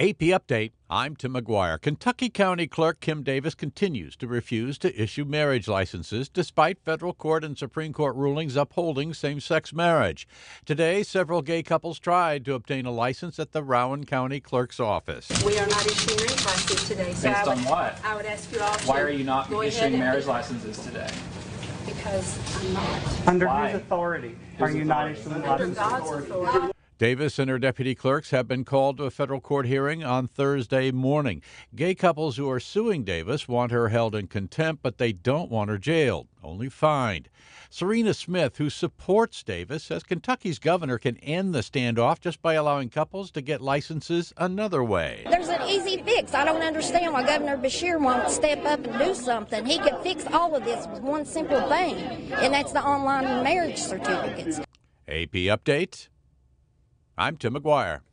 AP Update, I'm Tim McGuire. Kentucky County Clerk Kim Davis continues to refuse to issue marriage licenses despite federal court and Supreme Court rulings upholding same-sex marriage. Today, several gay couples tried to obtain a license at the Rowan County Clerk's office. We are not issuing marriage licenses today. So Based on what? I would ask you all to Why are you not go issuing ahead marriage licenses today? Because I'm not. Under Why? whose authority Whose are you not authority? issuing Under licenses? God's authority. Davis and her deputy clerks have been called to a federal court hearing on Thursday morning. Gay couples who are suing Davis want her held in contempt, but they don't want her jailed, only fined. Serena Smith, who supports Davis, says Kentucky's governor can end the standoff just by allowing couples to get licenses another way. There's an easy fix. I don't understand why Governor Beshear won't step up and do something. He could fix all of this with one simple thing, and that's the online marriage certificates. AP Update, I'm Tim McGuire.